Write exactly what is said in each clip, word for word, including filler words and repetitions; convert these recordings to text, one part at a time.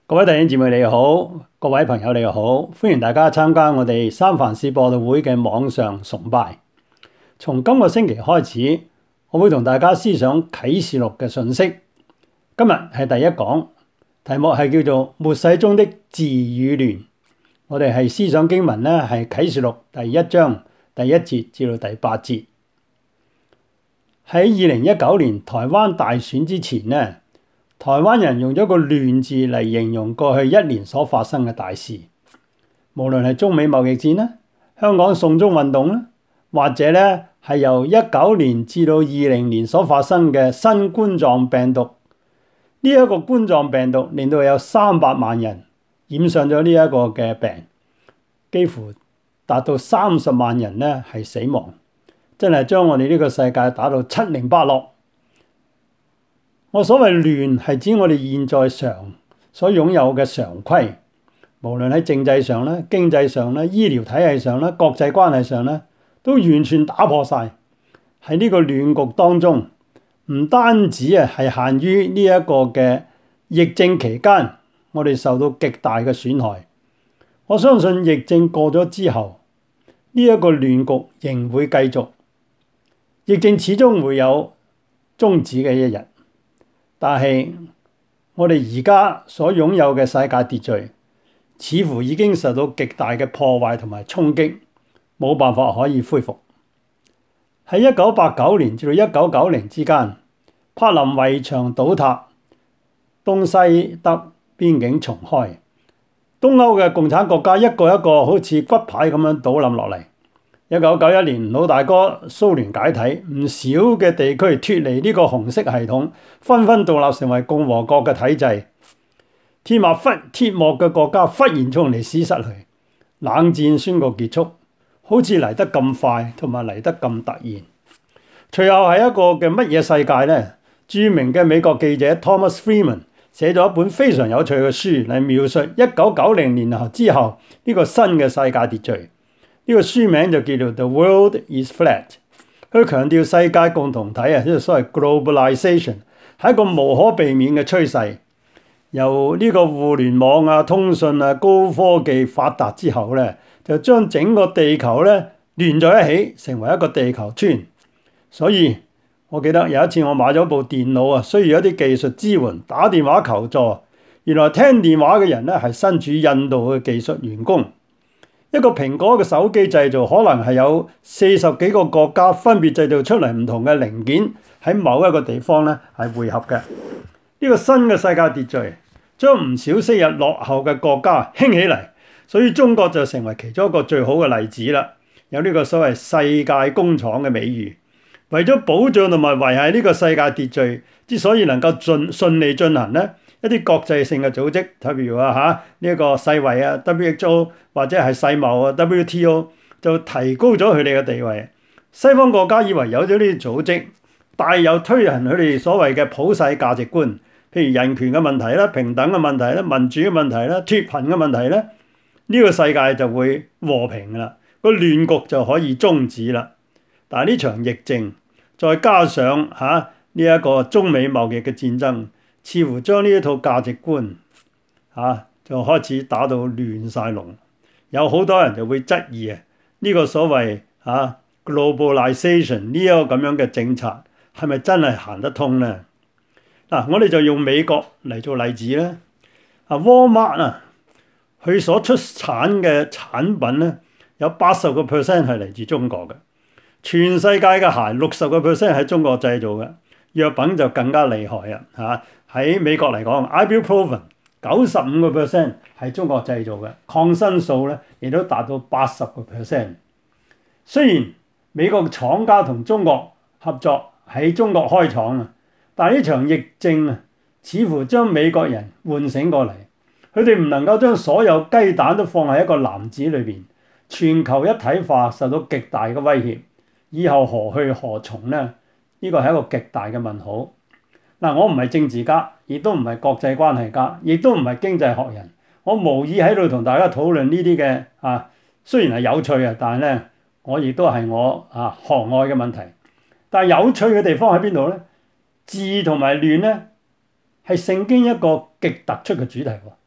各位弟兄姊妹你好，各位朋友你好，歡迎大家參加我哋三藩市播道會嘅網上崇拜。從今個星期開始，我會同大家思想啟示錄嘅信息。今日係第一講，題目係叫做末世中的治與亂。我哋係思想經文呢，係啟示錄第一章第一節至到第八節。喺二零一九年台灣大選之前呢，台灣人用咗個亂字嚟形容過去一年所發生嘅大事，無論係中美貿易戰啦、香港送中運動啦，或者咧係由一九年至到二零年所發生嘅新冠狀病毒。呢、這、一個冠狀病毒令到有三百萬人染上咗呢一個嘅病，幾乎達到三十萬人咧係死亡，真係將我哋呢個世界打到七零八落。我所謂亂係指我哋現在常所擁有嘅常規，無論喺政制上咧、經濟上咧、醫療體系上咧、國際關係上咧，都完全打破晒。喺呢個亂局當中，唔單止啊係限於呢一個嘅疫症期間，我哋受到極大嘅損害。我相信疫症過咗之後，呢一個亂局仍會繼續，疫症始終會有終止嘅一日。但係我哋而家所擁有嘅世界秩序，似乎已經受到極大嘅破壞同埋衝擊，冇辦法可以恢復。喺一九八九年至到一九九零之間，柏林圍牆倒塌，東西德邊境重開，東歐嘅共產國家一個一個好似骨牌咁樣倒冧落嚟。一九九一年老大哥蘇聯解體，唔少嘅地區脫離呢個紅色系統，紛紛獨立成為共和國嘅體制。鐵幕忽鐵幕嘅國家忽然從歷史失去，冷戰宣告結束，好似嚟得咁快，同埋嚟得咁突然。隨後係一個嘅乜嘢世界呢？著名嘅美國記者 Thomas Friedman 寫咗一本非常有趣嘅書嚟描述一九九零年後之後呢個新嘅世界秩序。呢個書名就叫做 The World is Flat。佢強調世界共同體啊，即係所謂 globalization 係一個無可避免嘅趨勢。由呢個互聯網啊、通訊啊、高科技發達之後咧，就將整個地球咧連在一起，成為一個地球村。所以我記得有一次我買咗部電腦啊，需要一啲技術支援，打電話求助。原來聽電話嘅人咧係身處印度嘅技術員工。一個蘋果嘅手機製造可能係有四十幾個國家分別製造出嚟唔同嘅零件，喺某一個地方咧係匯合嘅。呢個新嘅世界秩序將唔少昔日落後嘅國家興起嚟，所以中國就成為其中一個最好嘅例子啦。有呢個所謂世界工廠嘅美譽。為咗保障同埋維繫呢個世界秩序，之所以能夠盡順利進行咧，一啲國際性嘅組織，譬如話嚇呢一個世衛啊 W H O 或者係世貿啊 W T O 就提高咗佢哋嘅地位。西方國家以為有咗呢啲組織，大有推行佢哋所謂嘅普世價值觀，譬如人權嘅問題啦、平等嘅問題啦、民主嘅問題啦、脫貧嘅問題咧，呢個世界就會和平㗎啦，個亂局就可以終止啦。但係呢場疫症，再加上嚇呢一個中美貿易嘅戰爭，似乎將呢一套價值觀嚇、啊、就開始打到亂晒龍。有好多人就會質疑啊，呢個所謂嚇、啊、globalization 呢一個咁樣嘅政策係咪真係行得通咧？嗱、啊，我哋就用美國嚟做例子咧。啊，Walmart啊，佢所出產嘅產品咧，有八十個 percent 係嚟自中國嘅。全世界嘅鞋六十個 percent 喺中國製造嘅，藥品就更加厲害啊！嚇，喺美國嚟講 ，Ibuprofen 九十五個 percent 係中國製造嘅，抗生素咧亦都達到八十個 percent。雖然美國廠家同中國合作喺中國開廠啊，但係呢場疫症啊，似乎將美國人喚醒過嚟，佢哋唔能夠將所有雞蛋都放喺一個籃子裏邊，全球一體化受到極大嘅威脅。以後何去何從呢？呢個係一個極大嘅問號。嗱，我唔係政治家，亦都唔係國際關係家，亦都唔係經濟學人。我無意喺度同大家討論呢啲嘅啊，雖然係有趣啊，但係咧，我亦都係我啊行外嘅問題。但係有趣嘅地方喺邊度咧？治同埋亂咧，係聖經一個極突出嘅主題喎。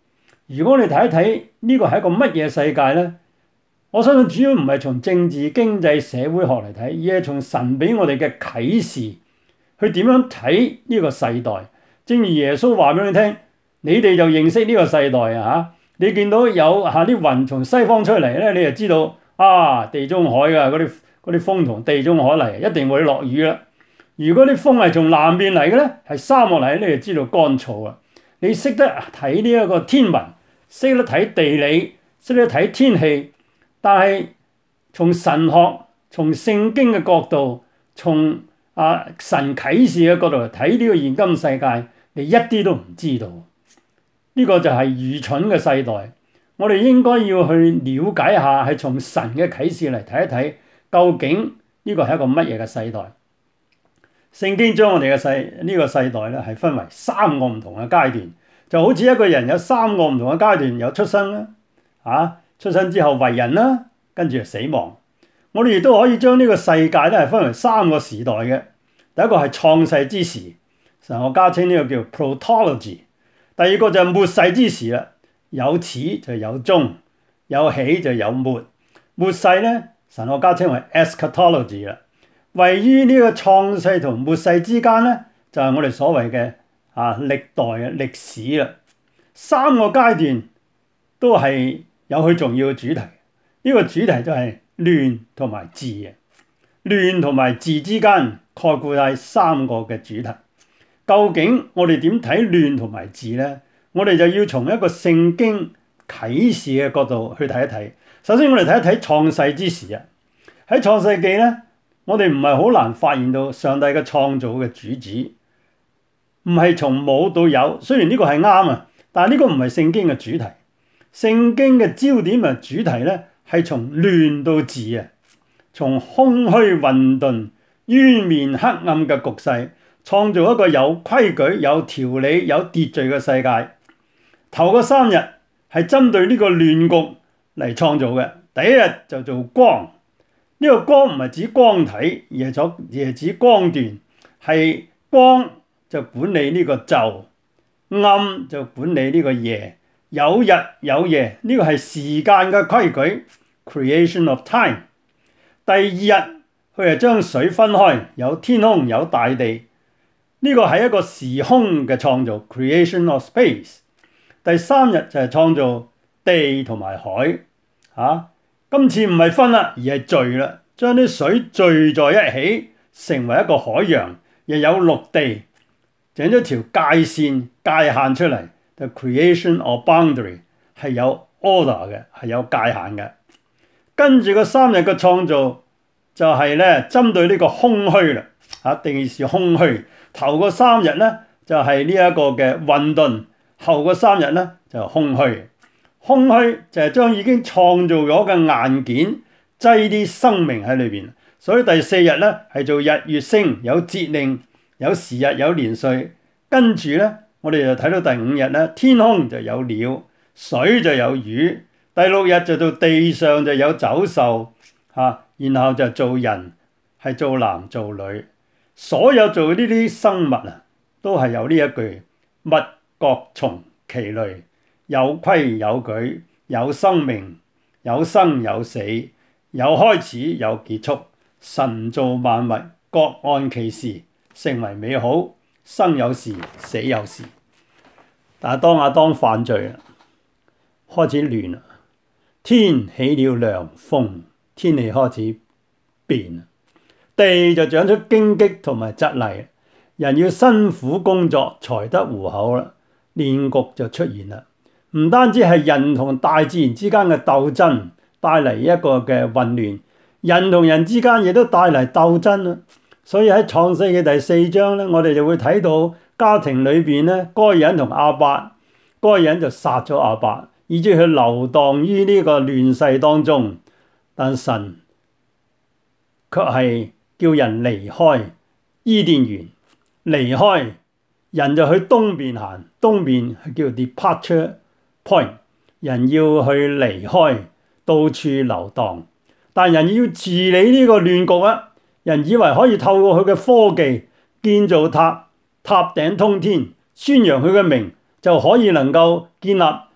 如果你睇一睇呢個係一個乜嘢世界呢？我相信主要唔係從政治、經濟、社會學嚟睇，而係從神俾我哋嘅啟示去點樣睇呢個世代。正如耶穌話俾你聽，你哋就認識呢個世代啊！嚇，你見到有嚇啲雲從西方出嚟咧，你就知道啊，地中海嘅嗰啲嗰啲風同地中海嚟，一定會落雨啦。如果啲風係從南邊嚟嘅咧，係沙漠嚟，你就知道乾燥啊。你識得睇呢一個天文，識得睇地理，識得睇天氣，但係從神學、從聖經嘅角度、從啊神啟示嘅角度嚟睇呢個現今世界，你一啲都唔知道。呢個就係愚蠢嘅世代。我哋應該要去了解下，係從神嘅啟示嚟睇一睇，究竟呢個係一個乜嘢嘅世代？聖經將我哋嘅世呢個世代咧係分為三個唔同嘅階段，就好似一個人有三個唔同嘅階段，有出生啦，啊，出生之後為人啦，跟住就死亡。我哋亦都可以將呢個世界咧係分為三個時代嘅。第一個係創世之時，神學家稱呢個叫 Protology。第二個就係末世之時啦，有始就有終，有起就有末。末世咧，神學家稱為 Eschatology 啦。位於呢個創世同末世之間咧，就係、是、我哋所謂嘅啊歷代嘅歷史啦。三個階段都係有佢重要嘅主題。呢、這個主題就係亂同埋治嘅。亂同埋治之間概括係三個嘅主題。究竟我哋點睇亂同埋治咧？我哋就要從一個聖經啟示嘅角度去睇一睇。首先我哋睇一睇創世之時啊。喺創世記咧，我哋唔係好難發現到上帝嘅創造嘅主旨，唔係從冇到有。雖然呢個係啱啊，但係呢個唔係聖經嘅主題。聖經嘅焦點同主題咧係從亂到治啊，從空虛混沌、淵面黑暗嘅局勢，創造一個有規矩、有條理、有秩序嘅世界。頭嗰三日係針對呢個亂局嚟創造嘅。第一日就做光，呢、這個光唔係指光體，而係咗而係指光段，係光就管理呢個晝，暗就管理呢個夜，有日有夜，呢、這個係時間嘅規矩 creation of time。第二日佢係將水分開，有天空有大地，呢、這個係一個時空嘅創造 creation of space。第三日就係創造地同埋海，嚇、啊，今次唔係分啦，而係聚啦，將啲水聚在一起，成為一個海洋，又有陸地，整咗條界線界限出嚟。The creation of boundary 係有 order 嘅，係有界限嘅。跟住個三日嘅創造就係咧針對呢個空虛啦，嚇、啊，定義是空虛。頭個三日咧就係呢一個嘅混沌。後個三日咧就係空虛，空虛就係將已經創造咗嘅硬件擠啲生命喺裏邊。所以第四日咧係做日月星，有節令，有時日，有年歲。跟住咧我哋就睇到第五日咧，天空就有鳥，水就有魚。第六日就到地上就有走獸嚇，然後就做人，係做男做女。所有做呢啲生物啊，都係有呢一句物各從其類，有規有矩，有生命，有生有死，有開始有結束。神造萬物，各按其時，成為美好。生有時，死有時。但係當亞當犯罪啦，開始亂啦，天起了涼風，天氣開始變，地就長出荊棘同埋蒺藜，人要辛苦工作才得糊口啦。亂局就出現啦，唔單止係人同大自然之間嘅鬥爭帶嚟一個嘅混亂，人同人之間亦都帶嚟鬥爭啦。所以喺創世嘅第四章咧，我哋就會睇到家庭裏邊咧，該隱同亞伯，該隱就殺咗亞伯，以致佢流蕩於呢個亂世當中。但神卻係叫人離開伊甸園，離開。人就去東邊行，東邊係叫 departure point， 人要去離開，到處流蕩。但人要治理呢個亂局啊！人以為可以透過佢嘅科技建造塔，塔頂通天，宣揚佢嘅名，就可以能夠建立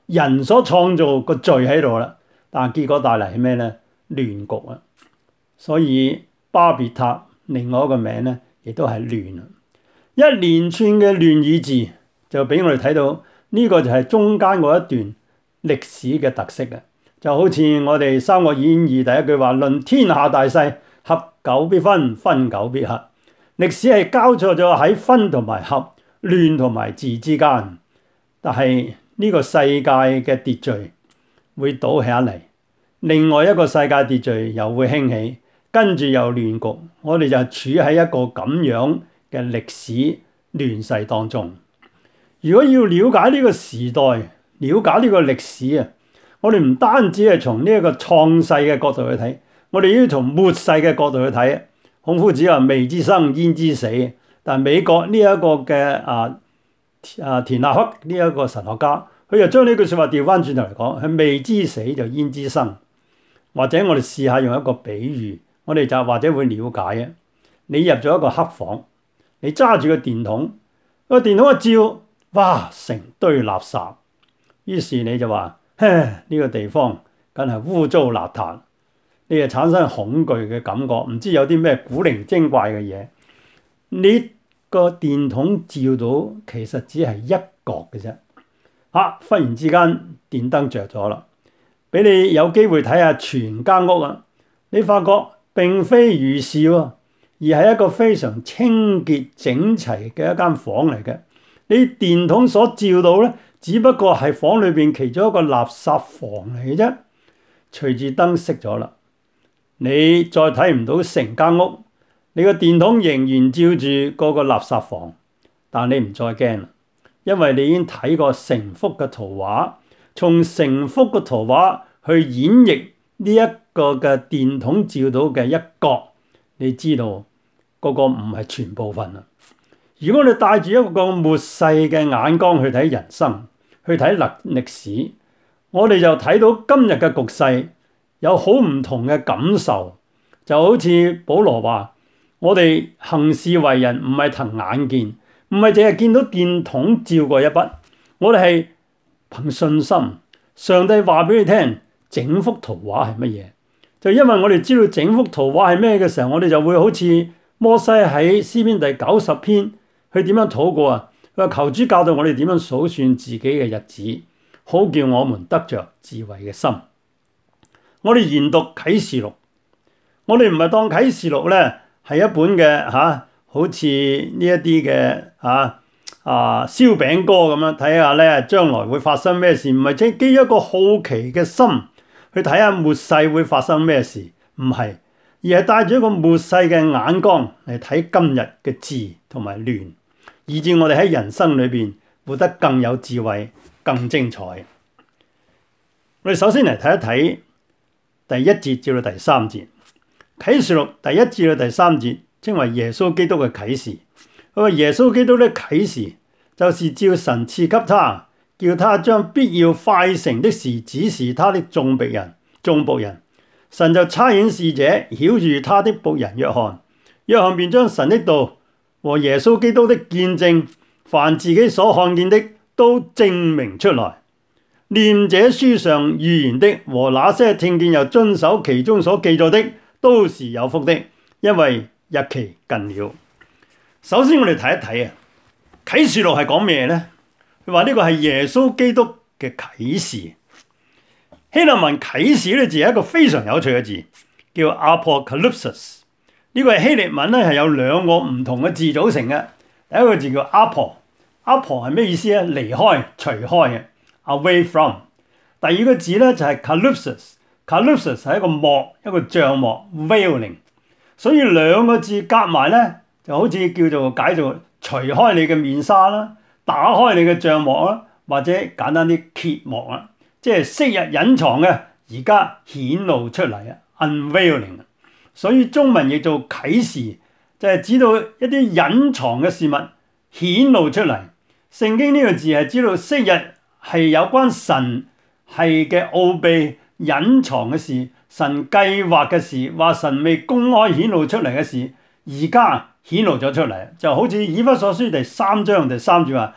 人所創造個罪喺度啦，但係結果帶嚟係咩咧？亂局啊！所以巴別塔另外一個名咧，亦都係亂啊！一連串嘅亂與治，就俾我哋睇到呢個就係中間嗰一段歷史嘅特色啊！就好似我哋《三國演義》第一句話：論天下大勢，合久必分，分久必合。歷史係交錯咗喺分同埋合、亂同埋治之間，但係呢個世界嘅秩序會倒下嚟，另外一個世界秩序又會興起，跟住又亂局。我哋就處喺一個咁樣嘅歷史亂世當中。如果要了解呢個時代，了解呢個歷史啊，我哋唔單止係從呢一個創世嘅角度去睇，我哋要從末世嘅角度去睇。孔夫子話：未知生，焉知死？但美國呢一個嘅啊啊田納克呢一個神學家，佢就將呢句説話調翻轉頭嚟講，係未知死就焉知生？或者我哋試下用一個比喻，我哋就或者會了解啊。你入咗一個黑房，你揸住個電筒，個電筒一照，哇，成堆垃圾。於是你就話：嘿，呢個地方梗係污糟邋遢。你就產生恐懼嘅感覺，唔知有啲咩古靈精怪嘅嘢。你個電筒照到，其實只係一角嘅啫。啊！忽然之間電燈着咗啦，俾你有機會睇下全間屋啊！你發覺並非如是喎，而係一個非常清潔整齊嘅一間房嚟嘅。你電筒所照到咧，只不過係房裏邊其中一個垃圾房嚟嘅啫。隨住燈熄咗啦，你再睇唔到成間屋，你個電筒仍然照住嗰個垃圾房，但你唔再驚啦，因為你已經睇過成幅嘅圖畫，從成幅嘅圖畫去演繹呢一個嘅電筒照到嘅一角，你知道嗰個唔係全部份啦。如果你帶住一個末世嘅眼光去睇人生，去睇歷歷史，我哋就睇到今日嘅局勢有好唔同嘅感受。就好似保羅話：我哋行事為人唔係憑眼見，唔係淨係見到電筒照過一筆，我哋係憑信心。上帝話俾你聽，整幅圖畫係乜嘢？就因為我哋知道整幅圖畫係咩嘅時候，我哋就會好似摩西喺詩篇第九十篇，佢點樣禱告啊？佢話求主教導我哋點樣數算自己嘅日子，好叫我們得着智慧嘅心。我哋研讀啟示錄，我哋唔係當啟示錄咧係一本嘅嚇、啊，好似呢一啲嘅嚇啊燒餅歌咁樣睇下咧，將來會發生咩事？唔係即係基於一個好奇嘅心去睇下末世會發生咩事，唔係，而係帶住一個末世嘅眼光嚟睇今日嘅治同埋亂，以致我哋喺人生裏邊活得更有智慧、更精彩。我哋首先嚟睇一睇第一節至到第三節，啟示錄第一至到第三節稱為耶穌基督嘅啟示。佢話耶穌基督的啟示就是照神賜給他，叫他將必要快成的事指示他的眾僕人、眾僕人。神就差遣使者曉諭他的僕人約翰，約翰便將神的道和耶穌基督的見證，凡自己所看見的都證明出來。念這書上預言的和那些聽見又遵守其中所記載的，都是有福的，因為日期近了。首先我哋睇一睇啊，啟示錄係講咩呢？佢話呢個係耶穌基督嘅啟示。希臘文啟示呢字係一個非常有趣嘅字，叫 apocalypsis。呢個係希臘文咧，係有兩個唔同嘅字組成嘅。第一個字叫 apo，apo 係咩意思咧？離開、除開嘅 away from。第二個字咧就係 calypsis，calypsis 係一個幕，一個帳幕 veiling。所以兩個字夾埋咧，就好似叫做解做除開你嘅面紗啦，打開你嘅帳幕啦，或者簡單啲揭幕啦，即係昔日隱藏嘅，而家顯露出嚟啊 unveiling。所以中文譯做啟示，就係指到一啲隱藏嘅事物顯露出嚟。聖經呢個字係指到昔日係有關神係嘅奧秘隱藏嘅事，神計劃嘅事，話神未公開顯露出嚟嘅事，而家顯露咗出嚟，就好似以弗所書第三章第三節話：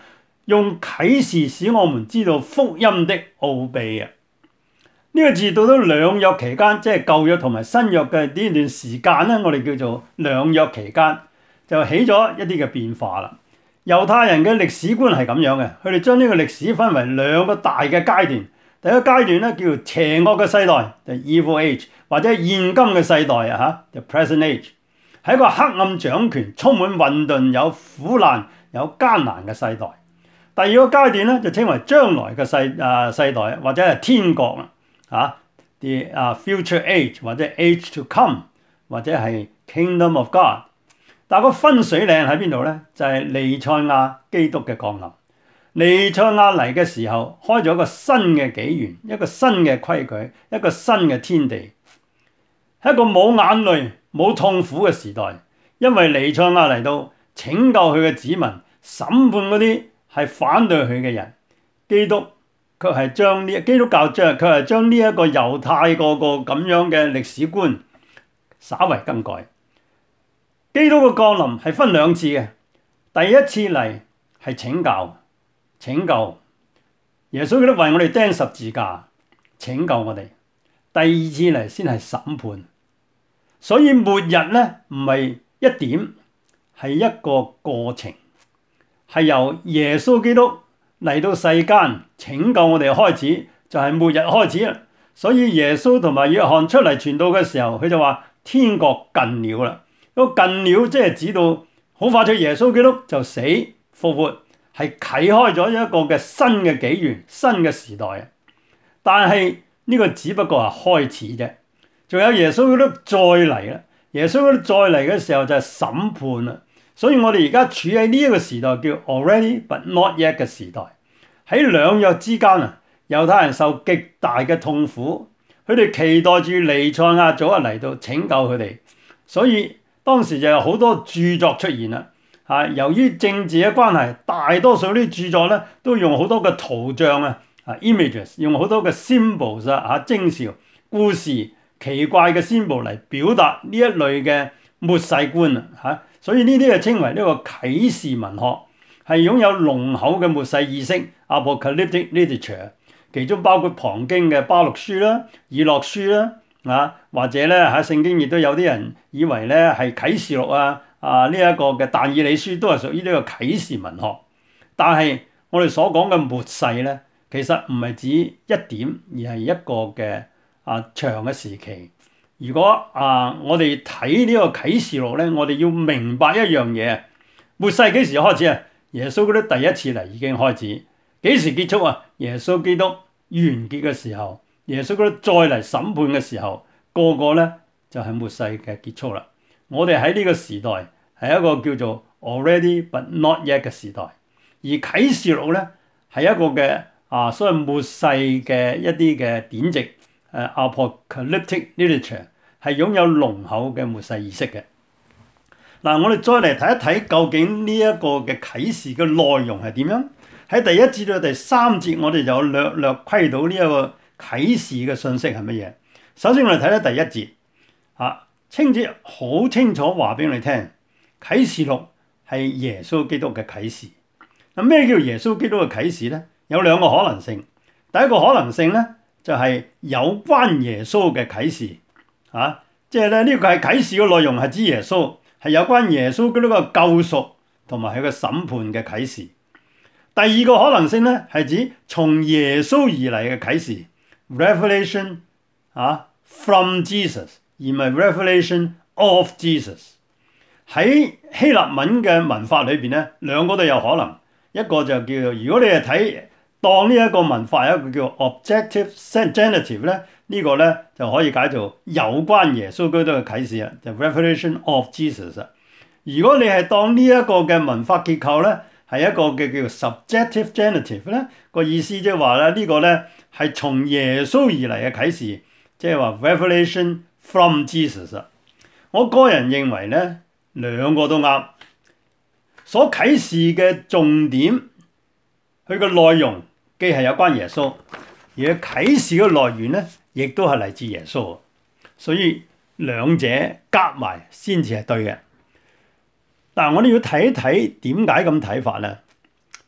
用啟示使我們知道福音的奧秘啊！呢、這個字到咗兩約期間，即係舊約同埋新約嘅呢段時間咧，我哋叫做兩約期間，就起咗一啲嘅變化啦。猶太人嘅歷史觀係咁樣嘅，佢哋將呢個歷史分為兩個大嘅階段。第一個階段咧叫做邪惡嘅世代 ，the evil age，或者現今嘅世代啊嚇 ，the present age，係一個黑暗掌權、充滿混沌、有苦難、有艱難嘅世代。第二個階段咧就稱為將來嘅世啊世代，或者係天國啦。啊，the 啊 future age 或者 age to come 或者係 kingdom of God， 但係個分水嶺喺邊度咧？就係彌賽亞基督嘅降臨。彌賽亞嚟嘅時候，開咗一個新嘅紀元，一個新嘅規矩，一個新嘅天地，係一個冇眼淚、冇痛苦嘅時代。因為彌賽亞嚟到拯救佢嘅子民，審判嗰啲係反對佢嘅人。基督佢係將呢基督教將佢係將呢一個猶太個個咁樣嘅歷史觀稍為更改。基督嘅降臨係分兩次嘅，第一次嚟係拯救，拯救耶穌基督為我哋釘十字架，拯救我哋。第二次嚟先係審判，所以末日咧唔係一點，係一個過程，係由耶穌基督嚟到世間拯救我哋開始，就係末日開始啦。所以耶穌同埋約翰出嚟傳道嘅時候，佢就話天國近了啦。嗰個近了即係指到好快脆耶穌基督就死復活，係啟開咗一個嘅新嘅紀元、新嘅時代。但係呢個只不過係開始啫，仲有耶穌基督再嚟啦。耶穌基督再嚟嘅時候就係審判啦。所以我哋而家處喺呢一個時代叫 already but not yet 嘅時代，喺兩約之間啊，猶太人受極大嘅痛苦，佢哋期待住彌賽亞早日嚟到拯救佢哋，所以當時就有好多著作出現啦。啊，由於政治嘅關係，大多數啲著作咧都用好多嘅圖像啊，啊 images， 用好多嘅 symbols 啊，徵兆、故事、奇怪嘅 symbol 嚟表達呢一類嘅末世觀啊，嚇。所以呢啲就稱為呢個啟示文學，係擁有濃厚嘅末世意識 （apocalyptic literature），其中包括旁經嘅巴錄書啦、以諾書啦，啊或者咧喺聖經亦都有啲人以為咧係啟示錄啊啊呢一個嘅但以理書都係屬於呢個啟示文學。但係我哋所講嘅末世咧，其實唔係指一點，而係一個嘅啊長嘅時期。如果啊，我哋睇呢個啟示錄咧，我哋要明白一樣嘢：末世幾時開始啊？耶穌基督第一次嚟已經開始，幾時結束啊？耶穌基督完結嘅時候，耶穌基督再嚟審判嘅時候，個個咧就係末世嘅結束啦。我哋喺呢個時代係一個叫做 already but not yet 嘅時代，而啟示錄咧係一個嘅啊，所謂末世嘅一啲嘅典籍。誒、uh, apocalyptic literature 係擁有濃厚嘅末世意識嘅。嗱，我哋再嚟睇一睇究竟呢一個嘅啟示嘅內容係點樣？喺第一節到第三節，我哋就略略窺到呢一個啟示嘅信息係乜嘢。首先我哋睇睇第一節，啊，清節好清楚話俾你聽，啟示錄係耶穌基督嘅啟示。咁咩叫耶穌基督嘅啟示咧？有兩個可能性。第一個可能性咧，就係有關耶穌嘅啟示，啊，即係咧呢個係啟示嘅內容係指耶穌，係有關耶穌嘅呢個救贖同埋佢嘅審判嘅啟示。第二個可能性咧係指從耶穌而嚟嘅啟示 ，revelation 啊 from Jesus， 而唔係 revelation of Jesus。喺希臘文嘅文法裏邊咧，兩個都有可能，一個就叫做如果你係睇。當呢一個文法有一個叫 objective genitive 咧，呢個咧就可以解做有關耶穌基督嘅啟示啊，就 revelation of Jesus 啊。如果你係當呢一個嘅文法結構咧，係一個嘅叫 subjective genitive 咧，個意思即係話咧呢個咧係從耶穌而嚟嘅啟示，即係話 revelation from Jesus 啊。我個人認為咧兩個都啱，所啟示嘅重點，佢個內容。既係有關耶穌，而啟示嘅來源咧，亦都係嚟自耶穌，所以兩者夾埋先至係對嘅。但係我哋要睇一睇點解咁睇法咧？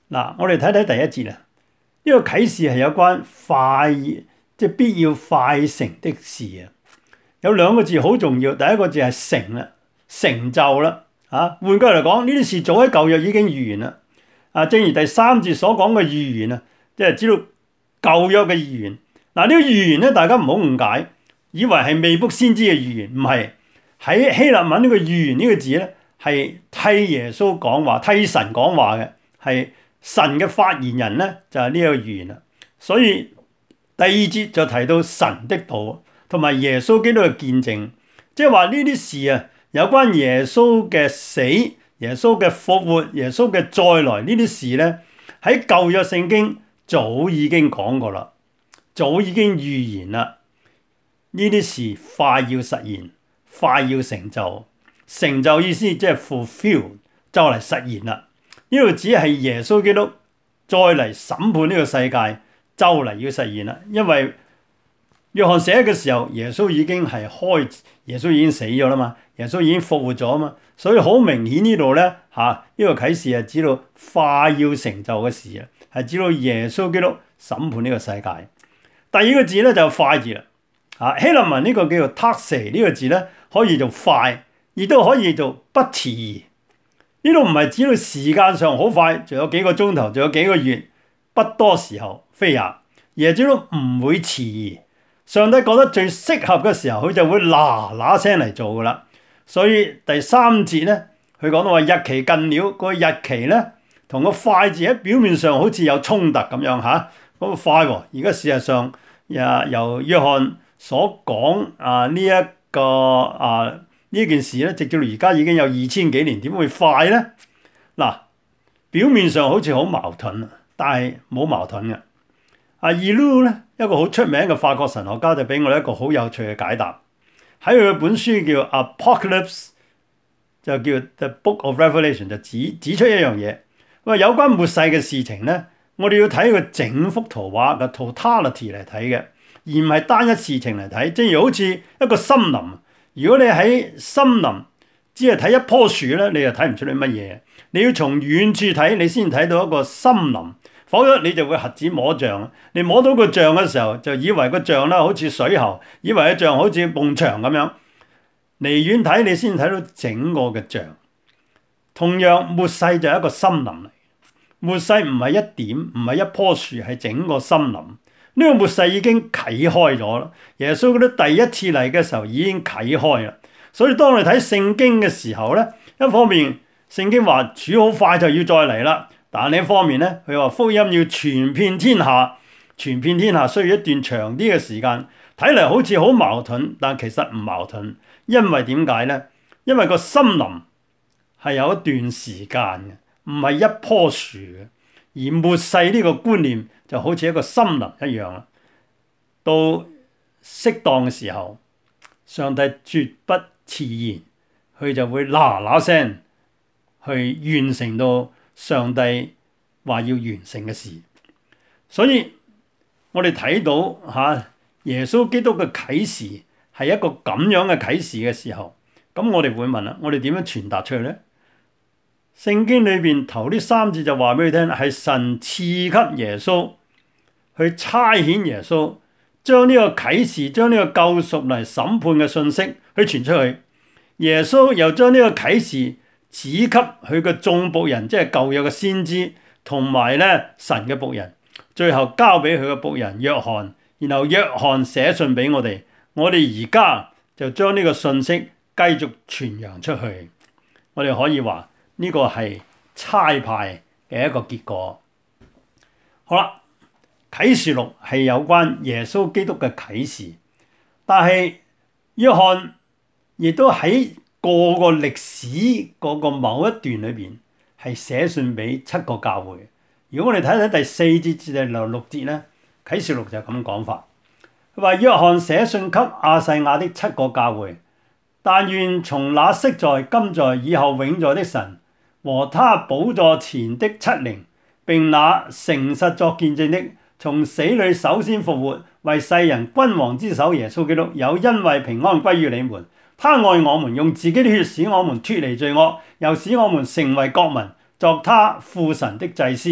嗱，我哋睇睇第一節啦。呢、這個啟示係有關快，即係必要快成的事啊。有兩個字好重要，第一個字係成啦，成就啦。啊，換句嚟講，呢啲事早喺舊約已經預言啦。啊，正如第三節所講嘅預言啊，即係知道舊約嘅預言。嗱，呢個預言咧，大家唔好誤解，以為係未卜先知嘅預言，唔係。喺希臘文呢個預言呢個字咧，係替耶穌講話、替神講話嘅，係神嘅發言人咧，就係呢個預言啦。所以第二節就提到神的道同埋耶穌基督嘅見證，即係話呢啲事啊，有關耶穌嘅死、耶穌嘅復活、耶穌嘅再來呢啲事咧，喺舊約聖經早已經講過啦，早已經預言啦。呢啲事快要實現，快要成就。成就意思即係 fulfill，就嚟實現啦。呢度只係耶穌基督再嚟審判呢個世界，就嚟要實現啦。因為約翰寫嘅時候，耶穌已經係開，耶穌已經死咗啦嘛，耶穌已經復活咗啊嘛，所以好明顯呢度咧嚇，呢、這個啟示係指到快要成就嘅事啊，係指到耶穌基督審判呢個世界。第二個字咧就快字啦，嚇希臘文呢個叫做 taxe 呢個字咧可以做快，亦都可以做不遲疑。呢度唔係指到時間上好快，仲有幾個鐘頭，仲有幾個月，不多時候非也，而係指到唔會遲疑。上帝覺得最適合嘅時候，佢就會嗱嗱聲嚟做噶啦。所以第三節咧，佢講到話日期近了，個日期咧同個快字喺表面上好似有衝突咁樣嚇。嗰、那個快喎、哦，而家事實上啊由約翰所講啊呢一個啊呢件事咧，直至到而家已經有二千幾年，點會快咧？嗱，表面上好似好矛盾，但係冇矛盾嘅。阿 Ellul 咧，一個好出名嘅法國神學家，就俾我哋一個好有趣嘅解答。喺佢嘅本書叫 Apocalypse， 就叫 The Book of Revelation， 就指指出一樣嘢。話有關末世嘅事情咧，我哋要睇佢整幅圖畫嘅 totality 嚟睇嘅，而唔係單一事情嚟睇。正如好似一個森林，如果你喺森林只係睇一棵樹咧，你就睇唔出你乜嘢。你要從遠處睇，你先睇到一個森林。否則你就會瞎子摸象，你摸到個象嘅時候，就以為個象咧好似水喉，以為個象好似埲牆咁樣。離遠睇你先睇到整個嘅象。同樣末世就係一個森林嚟，末世唔係一點，唔係一棵樹，係整個森林。呢、這個末世已經啟開咗啦。耶穌嗰啲第一次嚟嘅時候已經啟開啦。所以當你睇聖經嘅時候咧，一方面聖經話主好快就要再嚟啦。但另一方面咧，佢話福音要傳遍天下，傳遍天下需要一段長啲嘅時間。睇嚟好似好矛盾，但其實唔矛盾。因為點解咧？因為個森林係有一段時間嘅，唔係一棵樹嘅。而末世呢個觀念就好似一個森林一樣啦。到適當嘅時候，上帝絕不遲延，佢就會嗱嗱聲去完成到上帝話要完成嘅事。所以我哋睇到嚇耶穌基督嘅啟示係一個咁樣嘅啟示嘅時候，咁我哋會問啦，我哋點樣傳達出去咧？聖經裏邊頭呢三節就話俾你聽，係神賜給耶穌去差遣耶穌，將呢個啟示、將呢個救贖嚟審判嘅信息去傳出去。耶穌又將呢個啟示指給佢嘅眾僕人，即係舊約嘅先知，同埋咧神嘅僕人，最後交俾佢嘅僕人約翰，然後約翰寫信俾我哋，我哋而家就將呢個信息繼續傳揚出去。我哋可以話呢個係差派嘅一個結果。好啦，啟示錄係有關耶穌基督嘅啟示，但係約翰亦都喺個個歷史嗰個某一段裏邊係寫信俾七個教會。如果我哋睇睇第四節至第六節咧，啟示錄就咁講法。佢話約翰寫信給亞細亞的七個教會，但願從那昔在、今在、以後永在的神和他寶座前的七靈，並那誠實作見證的，從死裏首先復活，為世人君王之首耶穌基督，有恩惠平安歸於你們。他愛我們，用自己的血使我們脫離罪惡，又使我們成為國民，作他父神的祭司。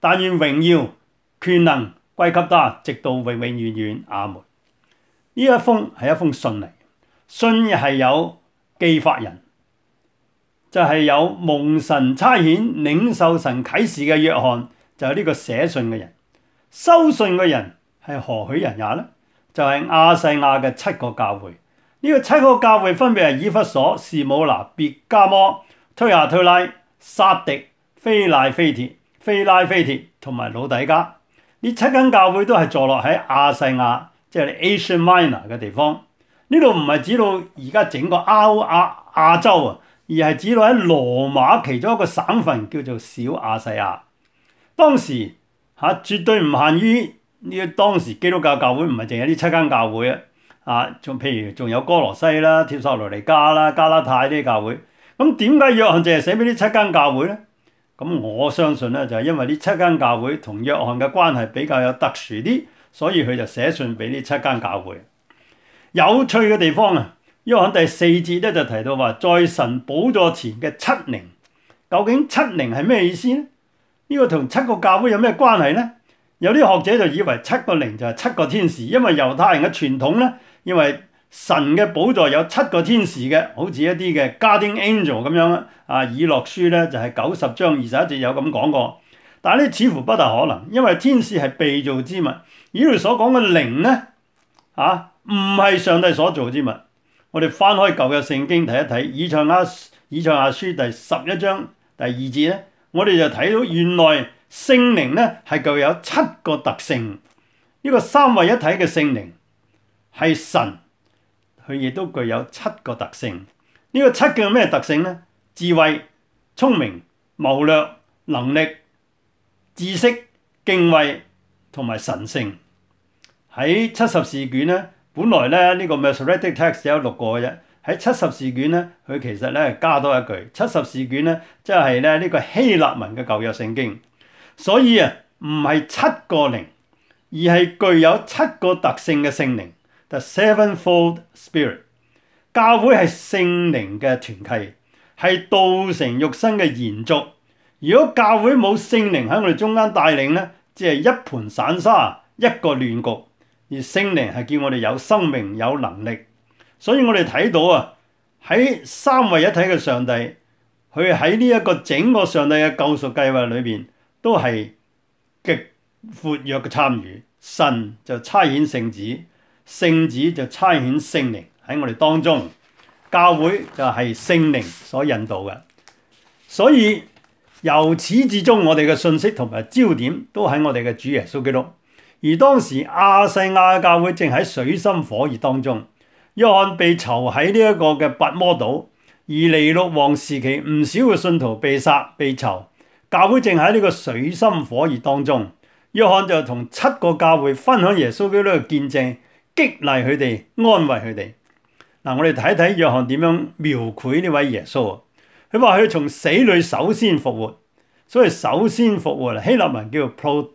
但願榮耀權能歸給他，直到永永遠遠。阿門。呢一封係一封信嚟，信係有寄發人，就係、是、有蒙神差遣領受神啟示嘅約翰，就係呢個寫信嘅人。收信嘅人係何許人也呢？就係、是、亞細亞嘅七個教會。呢、這個七個教會分別係以弗所、士母拿、別迦摩、推雅推拉、撒狄、非拉非鐵、非拉非鐵同埋老底嘉。呢七間教會都係坐落喺亞細亞，即係 Asia Minor 嘅地方。呢度唔係指到而家整個歐亞亞洲啊，而係指到喺羅馬其中一個省份叫做小亞細亞。當時嚇、啊、絕對唔限於呢個當時基督教教會，唔係淨係呢七間教會啊。啊，仲譬如仲有哥羅西啦、帖撒羅尼迦啦、加拉太呢啲教會。咁點解約翰淨係寫俾呢七間教會咧？咁我相信咧就係因為呢七間教會同約翰嘅關係比較有特殊啲，所以佢就寫信俾呢七間教會。有趣嘅地方啊，約翰第四節咧就提到話，在神寶座前嘅七靈，究竟七靈係咩意思咧？呢、呢個同七個教會有咩關係咧？有啲學者就以為七個靈就係七個天使，因為猶太人嘅傳統咧，因為神嘅寶座有七個天使嘅，好似一啲嘅 Guardian Angel 咁樣啊。以諾書咧就係九十章二十一節有咁講過，但係呢似乎不大可能，因為天使係被造之物，而呢度所講嘅靈咧啊，唔係上帝所造之物。我哋翻開舊嘅聖經睇一睇，以賽亞以賽亞書第十一章第二節咧，我哋就睇到原來聖靈咧係具有七個特性。呢個三位一體嘅聖靈係神。佢亦都具有七個特性，呢、這個七嘅咩特性呢？智慧、聰明、謀略、能力、知識、敬畏同埋神性。喺七十士卷咧，本來咧呢、這個 Masoretic Text 有六個嘅啫。喺七十士卷咧，佢其實咧加多一句，七十士卷咧即係咧呢、這個希臘文嘅舊約聖經。所以啊，唔係七個靈，而係具有七個特性嘅聖靈。The Sevenfold Spirit， 教會係聖靈嘅團契，係道成肉身嘅延續。如果教會冇聖靈喺我哋中間帶領咧，只係一盤散沙，一個亂局。而聖靈係叫我哋有生命、有能力。所以我哋睇到啊，喺三位一體嘅上帝，佢喺呢一個整個上帝嘅救贖計劃裏邊，都係極活躍嘅參與。神就差遣聖子。聖子就差遣聖靈喺我哋當中，教會就係聖靈所引導嘅，所以由始至終我哋嘅信息同埋焦點都喺我哋嘅主耶穌基督。而當時亞細亞嘅教會正喺水深火熱當中，約翰被囚喺呢一個嘅拔摩島，而尼祿王時期唔少嘅信徒被殺被囚，教會正喺呢個水深火熱當中。約翰就同七個教會分享耶穌基督嘅見證，激勵佢哋，安慰佢哋。嗱，我哋睇睇約翰點樣描繪呢位耶穌。佢話佢從死裏首先復活，所以首先復活希臘文叫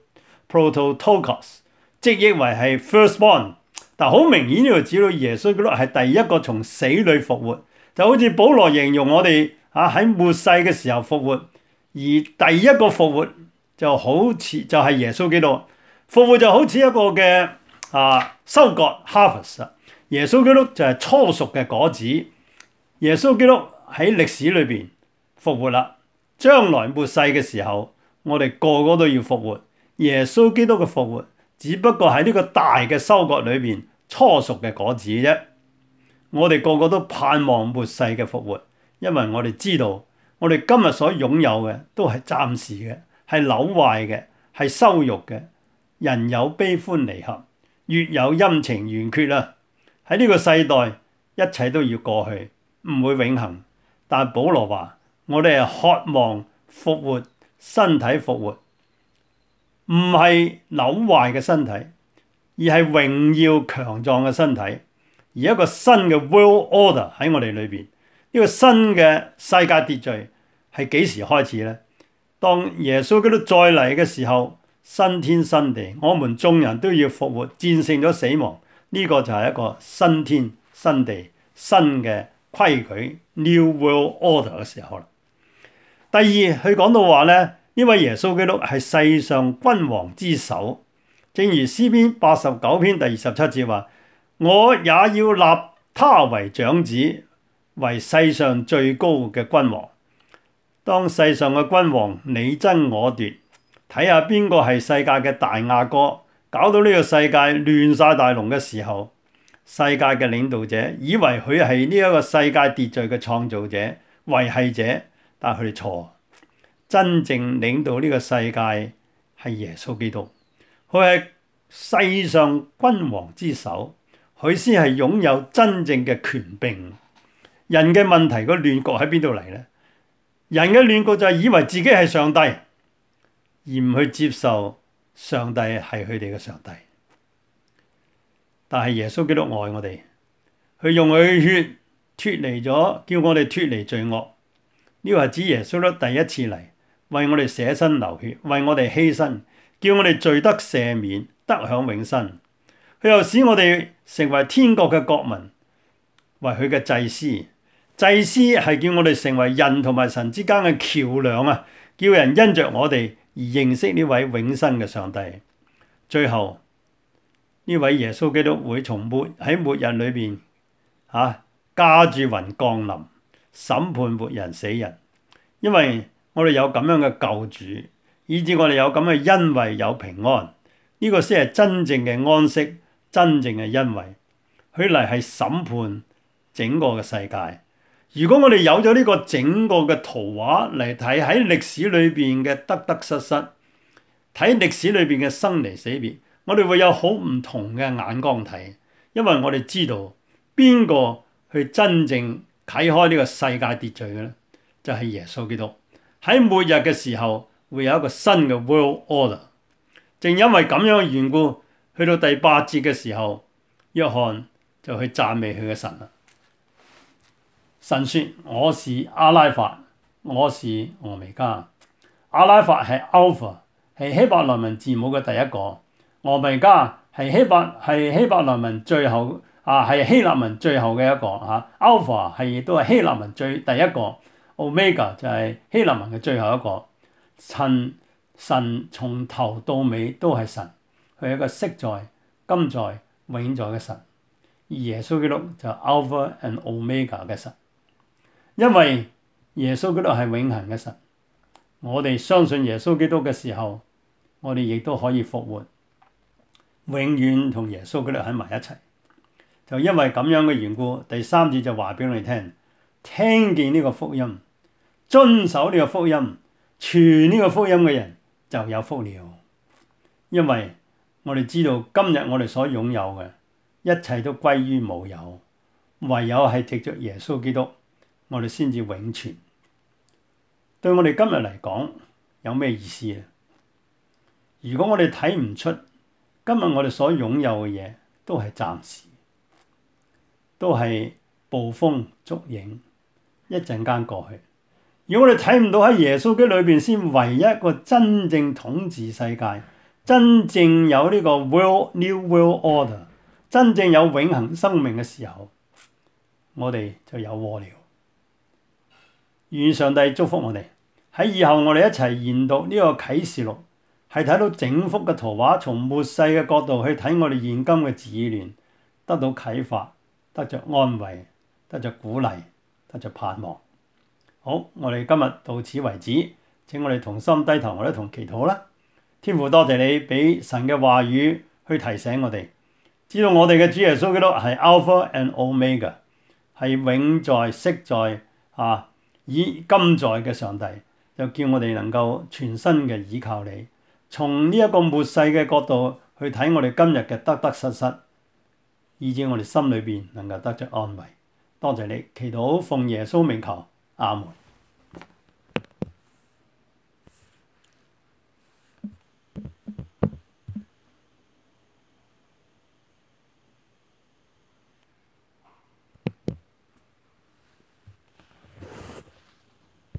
prototokos， 直譯為係 firstborn。但好明顯呢度指到耶穌基督係第一個從死裏復活，就好似保羅形容我哋啊喺末世嘅時候復活，而第一個復活就好似就係耶穌基督復活，就好似一個嘅啊收割 harvest， 耶穌基督就係初熟嘅果子。耶穌基督喺歷史裏邊復活啦，將來末世嘅時候，我哋個個都要復活。耶穌基督嘅復活只不過喺呢個大嘅收割裏邊初熟嘅果子啫。我哋個個都盼望末世嘅復活，因為我哋知道我哋今日所擁有嘅都係暫時嘅，係朽壞嘅，係羞辱嘅。人有悲歡離合，月有陰晴圓缺啦。喺呢個世代，一切都要過去，唔會永恆。但保羅話：我哋係渴望復活，身體復活，唔係朽壞嘅身體，而係榮耀強壯嘅身體。而一個新嘅 world order 喺我哋裏邊，呢個新嘅世界秩序係幾時開始呢？當耶穌基督再嚟嘅時候，新天新地，我們眾人都要復活，戰勝咗死亡。呢個就係一個新天新地、新嘅規矩 New World Order 嘅時候啦。第二，佢講到話咧， 呢位耶穌基督係世上君王之首，正如詩篇八十九篇第二十七節話：我也要立他為長子，為世上最高嘅君王。當世上嘅君王你爭我奪，睇下邊個係世界嘅大阿哥，搞到呢個世界亂晒大龍嘅時候，世界嘅領導者以為佢係呢一個世界秩序嘅創造者、維繫者，但係佢哋錯。真正領導呢個世界係耶穌基督，佢係世上君王之首，佢先係擁有真正嘅權柄。人嘅問題個亂局喺邊度嚟呢？人嘅亂局就係以為自己係上帝，而唔去接受上帝係佢哋嘅上帝。但係耶穌基督愛我哋，佢用佢嘅血脫離咗，叫我哋脫離罪惡。呢個係指耶穌基督第一次嚟，為我哋捨身流血，為我哋犧牲，叫我哋罪得赦免，得享永生。佢又使我哋成為天國嘅國民，為佢嘅祭司。祭司係叫我哋成為人同埋神之間嘅橋梁啊，叫人因着我哋而認識呢位永生嘅上帝。最後呢位耶穌基督會從末喺末日裏邊嚇駕住雲降臨，審判活人死人。因為我哋有咁樣嘅救主，以致我哋有咁嘅恩惠有平安。呢個先係真正嘅安息，真正嘅恩惠。佢嚟係審判整個嘅世界。如果我哋有咗呢個整個嘅圖畫嚟睇，喺歷史裏邊嘅得得失失，睇歷史裏邊嘅生離死別，我哋會有好唔同嘅眼光睇。因為我哋知道邊個去真正啟開呢個世界秩序嘅咧，就係耶穌基督。喺末日嘅時候會有一個新嘅 world order。正因為咁樣嘅緣故，去到第八節嘅時候，約翰就去讚美佢嘅神啦。神說：我是阿拉法，我是俄米加。阿拉法係 Alpha， 係希伯來文字母嘅第一個；俄米加係希伯係希伯來文最後啊，係希臘文最後嘅一個嚇。Alpha 係亦都係希臘文最第一個。Omega 就係希臘文嘅最後一個。神神從頭到尾都係神，佢係一個昔在、今在、永在嘅神。而耶穌基督就係 Alpha and Omega 嘅神。因為耶穌基督係永恆嘅神，我哋相信耶穌基督嘅時候，我哋亦都可以復活，永遠同耶穌基督喺埋一齊。就因為咁樣嘅緣故，第三節就話俾我哋聽，聽見呢個福音，遵守呢個福音，傳呢個福音嘅人就有福了。因為我哋知道今日我哋所擁有嘅一切都歸於無有，唯有係藉着耶穌基督，我哋先至永存。對我哋今日嚟講有咩意思咧？如果我哋睇唔出今日我哋所擁有嘅嘢都係暫時，都係捕風捉影，一陣間過去。如果我哋睇唔到喺耶穌基督裏邊先唯一一個真正統治世界，真正有呢個 world new world order， 真正有永恆生命嘅時候，我哋就有禍了。願上帝祝福我哋，喺以後我哋一齊研讀呢個啟示錄，係睇到整幅嘅圖畫，從末世嘅角度去睇我哋現今嘅治亂，得到啟發，得着安慰，得着鼓勵，得着盼望。好，我哋今日到此為止，請我哋同心低頭，我哋同祈禱啦。天父，多謝你俾神嘅話語去提醒我哋，知道我哋嘅主耶穌基督係 Alpha and Omega， 係永在、昔在啊，以今在嘅上帝，就叫我哋能夠全身嘅倚靠你，從呢一個末世嘅角度去睇我哋今日嘅得得失失，以致我哋心裏邊能夠得着安慰。多謝你，祈禱奉耶穌名求，阿門。